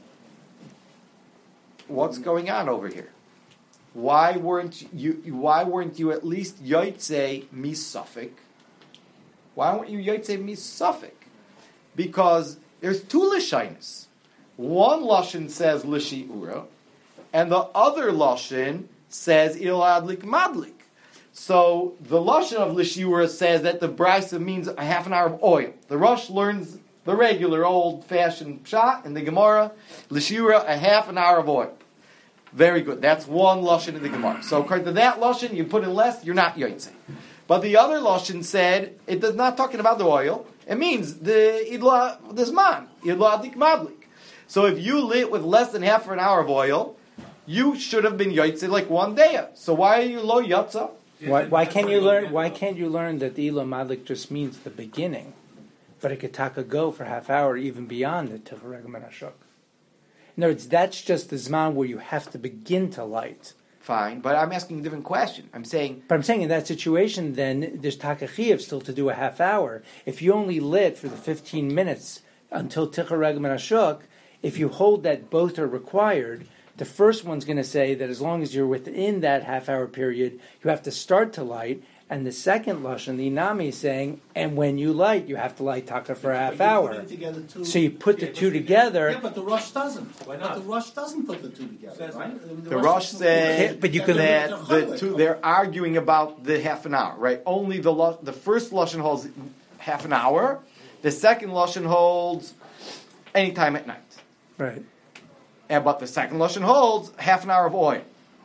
what's going on over here? Why weren't you? Why weren't you at least yotzei misafik? Why weren't you yotzei misafik? Because there's two lashonos. One lashon says lishiura, and the other lashon says iladlik madlik. So the lashon of lishiura says that the brisa means a half an hour of oil. The Rush learns the regular old-fashioned shot in the Gemara. Lishiura, a half an hour of oil. Very good. That's one lashon in the Gemara. So according to that lashon, you put in less, you're not yotzei. But the other lashon said it is not talking about the oil. It means the idla the zman idla adik madlik. So if you lit with less than half an hour of oil, you should have been yotzei like one day. So why are you lo yotza? Why, why can't you learn? Why can't you learn that the Ilo Madlik just means the beginning, but it could taka go for half hour even beyond it till Regem and Ashok. In other words, that's just the zman where you have to begin to light. Fine, but I'm asking a different question. I'm saying, But I'm saying in that situation, then there's takachiev still to do a half hour. If you only lit for the fifteen minutes until Tichar Regem and Ashok, if you hold that both are required, the first one's going to say that as long as you're within that half hour period, you have to start to light. And the second lashon, the inami, is saying, and when you light, you have to light taka for a half But you hour. put it together too. So you put the Yeah, two but- together. Yeah, but the Rush doesn't. Why But not? the Rush doesn't put the two together, Says right? the Rosh doesn't- said But you can- that the two, they're arguing about the half an hour, right? Only the lo- the first lashon holds half an hour. The second lashon holds any time at night. Right. And but the second lashon holds half an hour of oil.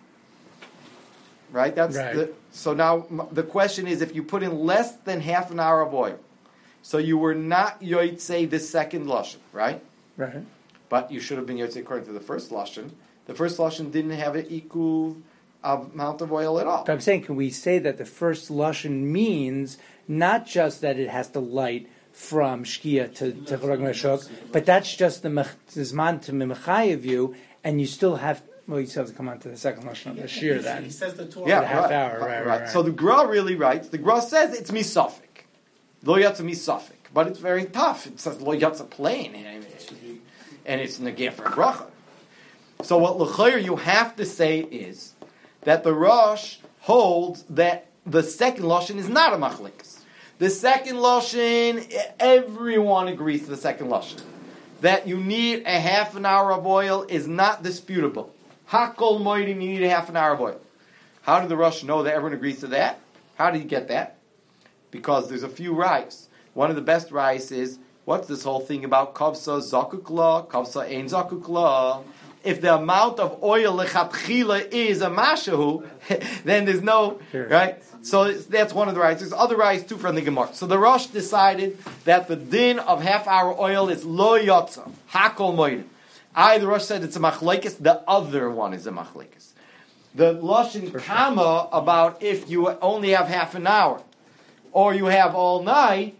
Right? That's Right. the, so now m- the question is, if you put in less than half an hour of oil, so you were not yotzei the second lashon, right? Right. But you should have been yotzei according to the first lashon. The first lashon didn't have an ikuv amount of oil at all. But I'm saying, can we say that the first lashon means not just that it has to light from shkia to to Chorag Meshok, but that's just the mech- zman to mechayev you, and you still have. Well, you still have to come on to the second lashon of the shir He then. says the two Yeah, are a half right, hour, right, right, right. So the Gra really writes. The Gra says it's misafik, lo yatsa misafik, but it's very tough. It says lo yatsa plain, and and it's negeh for a bracha. So what l'chayr you have to say is that the Rosh holds that the second lashon is not a machlikas. The second lashon, everyone agrees to the second lashon. That you need a half an hour of oil is not disputable. Hakol moedim, you need a half an hour of oil. How did the Rosh know that everyone agrees to that? How did he get that? Because there's a few rice. One of the best rice is, what's this whole thing about kavsa zakuk la, kavsa ein zakuk la? If the amount of oil lechatchila is a mashahu, then there's no, Sure. right? So it's- that's one of the rice. There's other rice too from the Gemara. So the Rosh decided that the din of half hour oil is lo yotza, hakol moedim. I, the Rosh said it's a machlekes, the other one is a machlekes. The Lashon Kama about if you only have half an hour, or you have all night,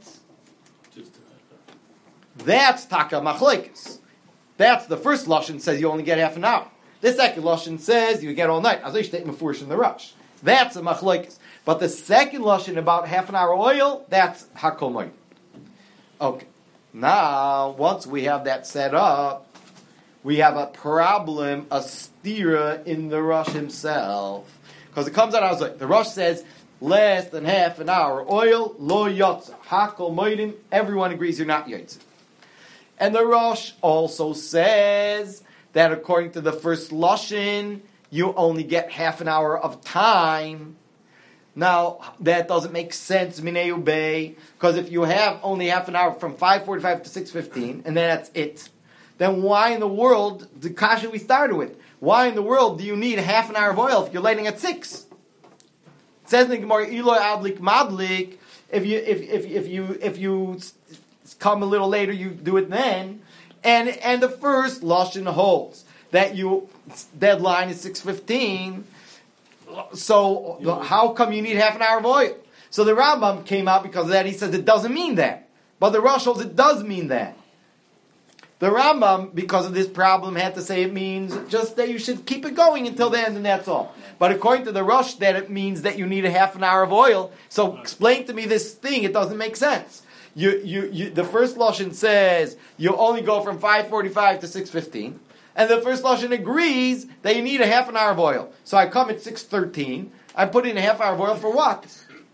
that's taka machlekes. That's the first Lashon says you only get half an hour. The second Lashon says you get all night. As I state mefurish in the Rush. That's a machlekes. But the second Lashon about half an hour oil, that's hakol moed. Okay. Now, once we have that set up, we have a problem, a stira in the Rush himself. Because it comes out, I was like, the Rush says, less than half an hour oil, lo yotza, hakol moedim, everyone agrees you're not yotza. And the Rosh also says that according to the first Lashon, you only get half an hour of time. Now, that doesn't make sense, Minei Ubei, because if you have only half an hour from five forty-five to six fifteen, and then that's it, then why in the world, the kasha we started with, why in the world do you need half an hour of oil if you're lighting at six? It says in the Gemara, Eloi Adlik Madlik, if you, if, if, if you, if you come a little later, you do it then. And and the first Lashon holds that you deadline is six fifteen. So how come you need half an hour of oil? So the Rambam came out because of that. He says it doesn't mean that, but the Rosh holds it does mean that. The Rambam, because of this problem, had to say it means just that you should keep it going until the end, and that's all. But according to the Rosh, that it means that you need a half an hour of oil. So explain to me this thing; it doesn't make sense. You, you, you, the first Lashon says you only go from five forty-five to six fifteen, and the first Lashon agrees that you need a half an hour of oil. So I come at six thirteen, I put in a half hour of oil for what?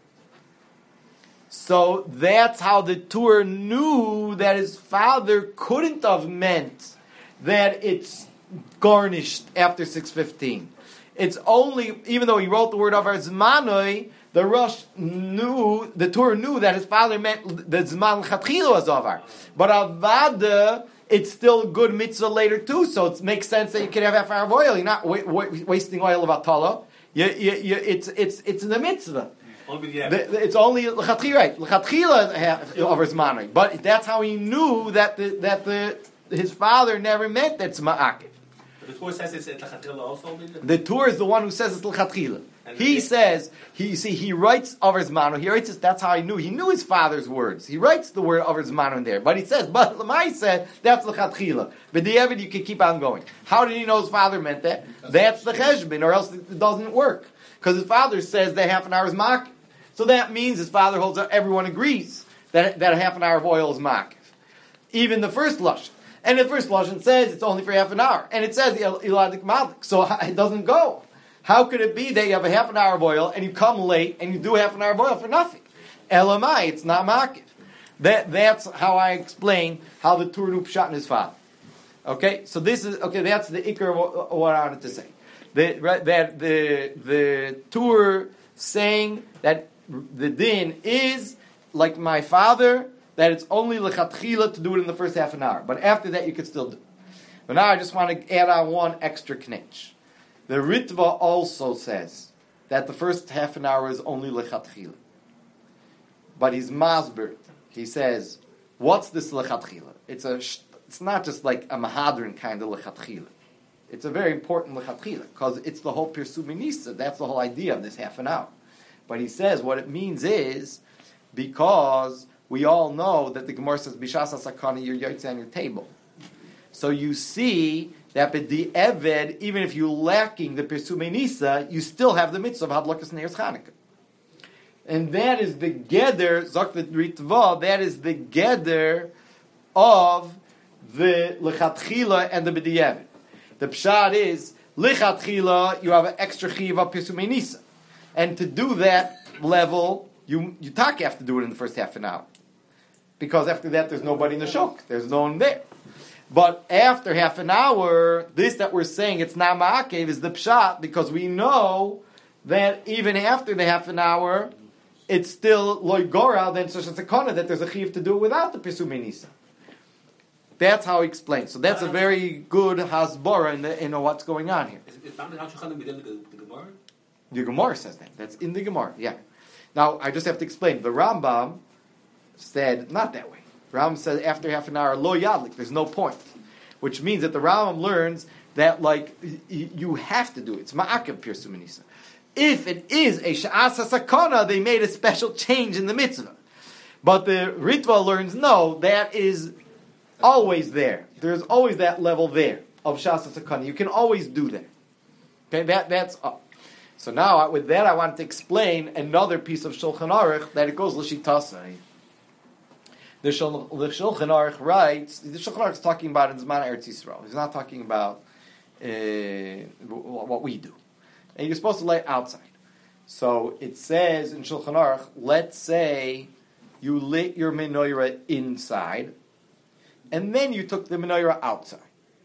So that's how the Tur knew that his father couldn't have meant that it's garnished after six fifteen. It's only, even though he wrote the word of Zmanoi, the Rosh knew, the Torah knew that his father meant the Zman L'chatchila was over. But Avada, it's still a good mitzvah later too, so it makes sense that you can have half an hour of oil. You're not wa- wa- wasting oil of Atala. You, you, you, it's, it's, it's the mitzvah. Only the The- the- it's only L'chatchila, right? L'chatchila over Zmanoi. But that's how he knew that the, that the, his father never meant that Zma'akif. The the Torah says it's it's lechatchila also. The Torah is the one who says it's l'chatchila. He says, he you see, he writes Avar's Manu. He writes it, that's how he knew. He knew his father's words. He writes the word Avar's Manu in there. But he says, but Lamai said, that's l'chatchila. But the Evid, you can keep on going. How did he know his father meant that? That's the cheshbon, or else it doesn't work. Because his father says that half an hour is makif. So that means his father holds up, everyone agrees that, that a half an hour of oil is makif. Even the first lashon. And the first lashon says it's only for half an hour. And it says iladik malik. So it doesn't go. How could it be that you have a half an hour of oil and you come late and you do half an hour of oil for nothing? Elamai, it's not makif. That, that's how I explain how the Torah knew pshat in his father. Okay, so this is, okay, that's the ikar of what, what I wanted to say. The, right, that the, the Torah saying that the din is like my father, that it's only lechatchila to do it in the first half an hour. But after that, you can still do it. But now I just want to add on one extra knetch. The Ritva also says that the first half an hour is only lechatchila. But he's masber. He says, what's this lechatchila? It's a, it's not just like a mahadrin kind of lechatchila. It's a very important lechatchila because it's the whole pirsum minisa. That's the whole idea of this half an hour. But he says what it means is because we all know that the Gemara says bishas hasakana you're yotze on your table. So you see that the eved, even if you're lacking the pirsum minisa, you still have the mitzvah of hadlakas neiros Chanukah. And that is the geder, Zakvat Ritva, that is the geder of the lechatchila and the b'di'evet. The pshat is, lechatchila, you have an extra chiv of pisumei nisa. And to do that level, you you tak have to do it in the first half an hour. Because after that, there's nobody in the shuk. There's no one there. But after half an hour, this that we're saying, it's not ma'akev, is the pshat, because we know that even after the half an hour, it's still loy gora, then such a sekana that there's a chiv to do it without the pisumei nisa. That's how he explains. So that's a very good hasbara in, the, in what's going on here. Is found in Hashachan within the Gemara? The Gemara says that. That's in the Gemara, yeah. Now, I just have to explain. The Rambam said, not that way. Rambam said after half an hour, lo yadlik, there's no point. Which means that the Rambam learns that, like, you have to do it. It's ma'akev pirsum nisa. If it is a sha'as hasakana, they made a special change in the mitzvah. But the Ritva learns, no, that is always there. There's always that level there of sha'as hasakana. You can always do that. Okay, that that's up. So now, with that, I want to explain another piece of Shulchan Aruch that it goes l'shitasai. The Shulchan Aruch writes, the Shulchan Aruch is talking about in Zman Eretz Yisrael. He's not talking about uh, what we do. And you're supposed to lay outside. So it says in Shulchan Aruch, let's say you lit your menorah inside, and then you took the menorah outside.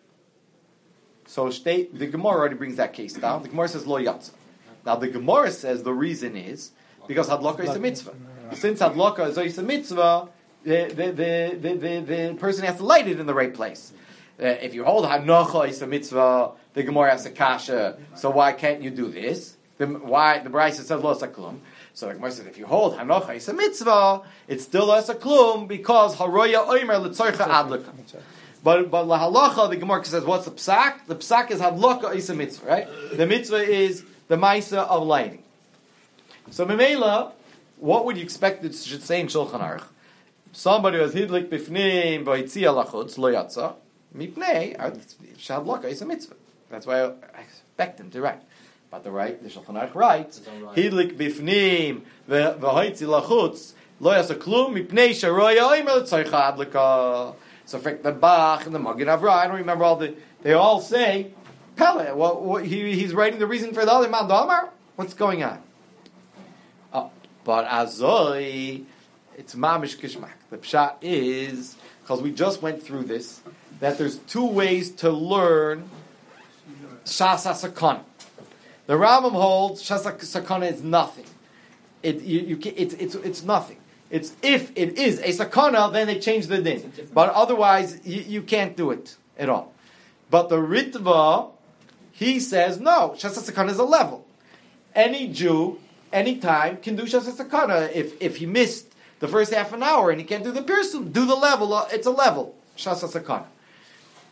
So state, the Gemara already brings that case down. The Gemara says lo yatsa. Now the Gemara says the reason is because hadlaka is a mitzvah. Since hadlaka is a mitzvah, the the, the, the, the, the person has to light it in the right place. Uh, if you hold hanocha is a mitzvah, the Gemara has a kasha. So why can't you do this? The, why the Brisa says lo saklum. So the Gemara says if you hold hanocha is a mitzvah, it's still lo saklum because haroya oimer letzorcha adlaka. But but lahalacha, the Gemara says, what's the psak? The psak is hadlaka is a mitzvah, right? The mitzvah is the maisa of lighting. So memela, what would you expect it should say in Shulchan Aruch? Somebody who has hidlik bifnim v'yitzia lachutz lo yatsa mipnei hadlaka is a mitzvah. That's why I expect him to write. But the right, the Shulchan Aruch writes hidlik bifnim v'yitzia lachutz lo yatsa klum mipnei sharoya oimer l'tzorcha adlaka. So Frick the Bach and the Magen Avraham, I don't remember all the. They all say, Pele. Well, what, he, he's writing the reason for the other man Damar. What's going on? Oh, but Azoi, it's Mamish Kishmak. The pshat is because we just went through this that there's two ways to learn Shas HaSakana. The Rambam holds Shas HaSakana is nothing. It you, you it's it's it's nothing. It's if it is a sakana, then they change the din. But otherwise, you, you can't do it at all. But the Ritva, he says, no, Shas HaSakana is a level. Any Jew, anytime, can do Shas HaSakana. If, if he missed the first half an hour and he can't do the pirsum, do the level. It's a level, Shas HaSakana.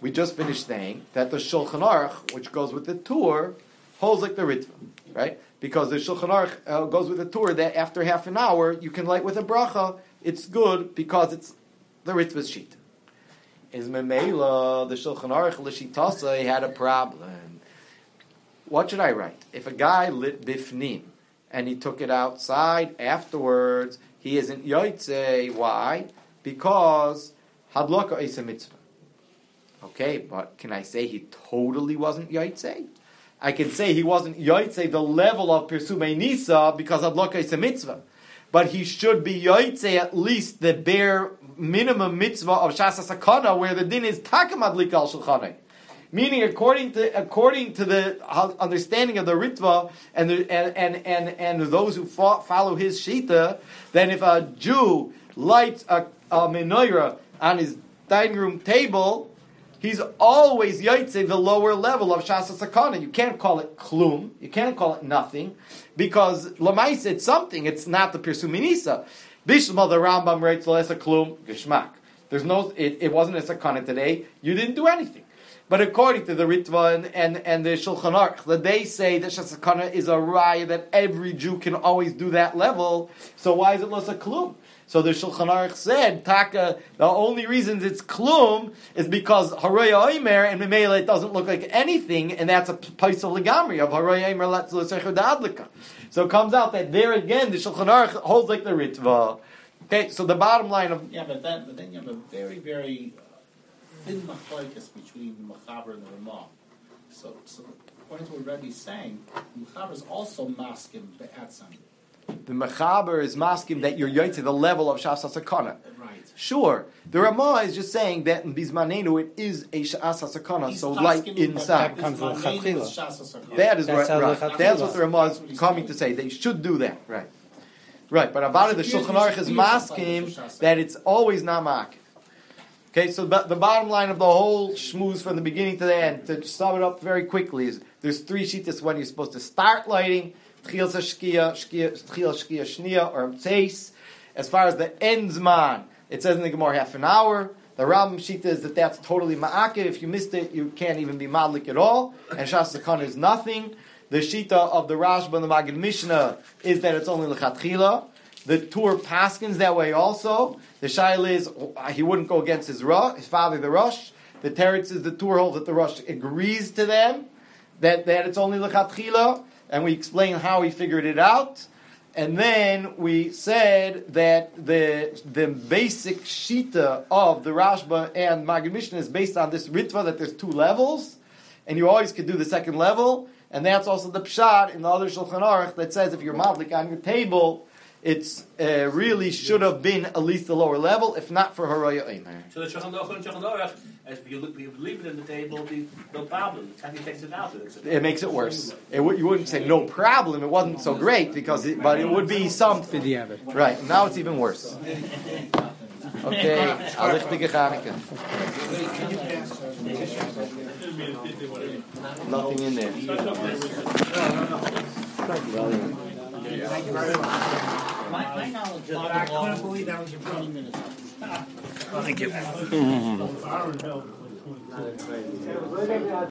we just finished saying that the Shulchan Aruch, which goes with the Tur, holds like the Ritva, right? Because the Shulchan Aruch uh, goes with the Tur that after half an hour you can light with a bracha. It's good because it's the Ritva's sheet. Is Memela, the Shulchan Aruch l'shitasa, he had a problem. What should I write? If a guy lit bifnim and he took it outside afterwards, he isn't yotzei. Why? Because hadlaka is a mitzvah. Okay, but can I say he totally wasn't yotzei? I can say he wasn't yotzei the level of Pirsumei Nisa because hadlaka is a mitzvah. But he should be yotzei at least the bare minimum mitzvah of Shas HaSakana, where the din is takamadlik al shulchanai. Meaning, according to according to the understanding of the Ritva and the, and, and, and, and those who follow his shita, then if a Jew lights a, a menorah on his dining room table, he's always yotzei the lower level of Shas HaSakana. You can't call it klum. You can't call it nothing, because Lamais it's something. It's not the Pirsum Nisa. Bishma the Rambam writes Lesa klum geshmak. There's no. It, it wasn't a sakana today. You didn't do anything. But according to the Ritva and, and, and the Shulchan Aruch, that they say that Shasakana is a raya that every Jew can always do that level. So why is it less a klum? So the Shulchan Aruch said, Taka, the only reason it's klum is because Haraya Oimer and Memela it doesn't look like anything, and that's a paisel legamri of Haraya Oimer Latzul Adlika. So it comes out that there again the Shulchan Aruch holds like the Ritva. Okay, so the bottom line of yeah, but then but then you have a very very thin machlokes between the Mechaber and the Ramah. So, so according to what Rebbe's saying, the Mechaber is also maskim be'atzam. The Mechaber is masking that you're yoy to the level of Shas HaSakana. Right. Sure. The Ramah is just saying that in Bismanenu it is a Shas HaSakana, so light inside. That comes with Chatchila. That is That's right. how right. the That's what the Ramah is coming to say. They should do that. Right. Right. But about it, the Shulchan Aruch is masking that it's always not mak. Okay, so the bottom line of the whole shmooze from the beginning to the end, to sum it up very quickly, is there's three shittas when you're supposed to start lighting, tchil shkia, tchil shkia shnia, or tzeis. As far as the enzman, it says in the Gemara half an hour. The Rambam shita is that that's totally ma'akev. If you missed it, you can't even be madlik at all. And Shas HaSakana is nothing. The shita of the Rashba and the Magid Mishnah is that it's only lechatchila. The Tur paskins that way also. The Shaila is he wouldn't go against his Rosh, his father, the Rosh. The Teretz is the Tur holds that the Rosh agrees to them that, that it's only lechatchila, and we explain how he figured it out. And then we said that the the basic shita of the Rashba and Magid Mishnah is based on this ritva that there's two levels, and you always could do the second level, and that's also the pshat in the other Shulchan Aruch that says if you're madlik on your table, it's uh, really should have been at least the lower level, if not for Haraya Eimer. So the Shulchan Aruch and Shulchan Aruch, if you look, you leave it in the table, it'll be no problem. He takes it out. It makes it worse. It w- you wouldn't say no problem. It wasn't so great because, it, but it would be something. Right now, it's even worse. Okay, Alichtige Chanukah. Nothing in there. Thank you very much. My, my knowledge of I couldn't believe that was your twenty minutes. Thank you.